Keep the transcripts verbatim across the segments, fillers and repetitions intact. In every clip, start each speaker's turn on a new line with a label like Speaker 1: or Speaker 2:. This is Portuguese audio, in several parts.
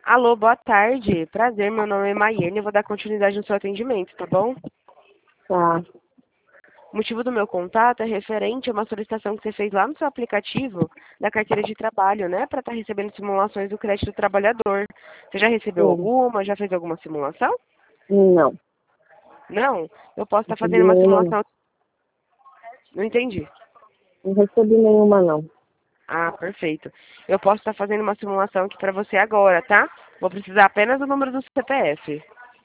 Speaker 1: Alô, boa tarde. Prazer, meu nome é Maiane, eu vou dar continuidade no seu atendimento, tá bom?
Speaker 2: Tá.
Speaker 1: O motivo do meu contato é referente a uma solicitação que você fez lá no seu aplicativo da carteira de trabalho, né? Para estar recebendo simulações do crédito do trabalhador. Você já recebeu
Speaker 2: Sim.
Speaker 1: alguma? Já fez alguma simulação?
Speaker 2: Não.
Speaker 1: Não? Eu posso
Speaker 2: Não
Speaker 1: estar
Speaker 2: recebi
Speaker 1: fazendo uma
Speaker 2: nenhuma, não.
Speaker 1: simulação... Não entendi.
Speaker 2: Não recebi nenhuma, não.
Speaker 1: Ah, perfeito. Eu posso estar fazendo uma simulação aqui para você agora, tá? Vou precisar apenas do número do C P F.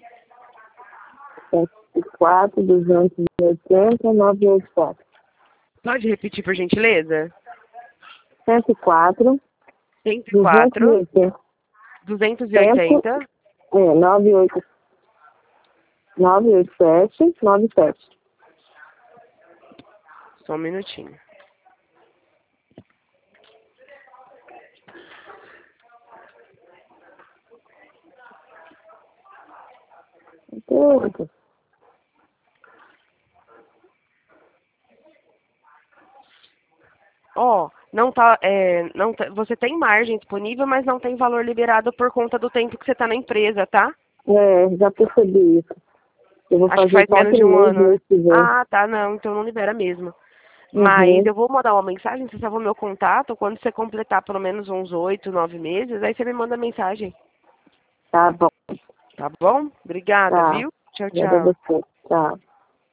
Speaker 2: cento e quatro, duzentos e oitenta, novecentos e oitenta e quatro.
Speaker 1: Pode repetir, por gentileza?
Speaker 2: cento e quatro,
Speaker 1: cento e
Speaker 2: duzentos e
Speaker 1: quatro,
Speaker 2: oitenta.
Speaker 1: duzentos e
Speaker 2: cem,
Speaker 1: oitenta.
Speaker 2: é, nove oito, nove oito sete, nove sete.
Speaker 1: Só um minutinho.
Speaker 2: oito.
Speaker 1: Ó, não tá, é, não tá- você tem margem disponível, mas não tem valor liberado por conta do tempo que você está na empresa, tá?
Speaker 2: É, já percebi isso. Eu vou
Speaker 1: Acho que
Speaker 2: fazer
Speaker 1: faz menos
Speaker 2: quatro
Speaker 1: de um
Speaker 2: meses
Speaker 1: ano, né?
Speaker 2: mês que vem.
Speaker 1: Ah, tá, não, então não libera mesmo. Mas
Speaker 2: Uhum.
Speaker 1: eu vou mandar uma mensagem, você salva o meu contato, quando você completar pelo menos uns oito, nove meses, aí você me manda mensagem,
Speaker 2: Tá bom.
Speaker 1: tá bom? Obrigada,
Speaker 2: Tá.
Speaker 1: viu? Tchau,
Speaker 2: Obrigada a
Speaker 1: tchau.
Speaker 2: você. Tchau.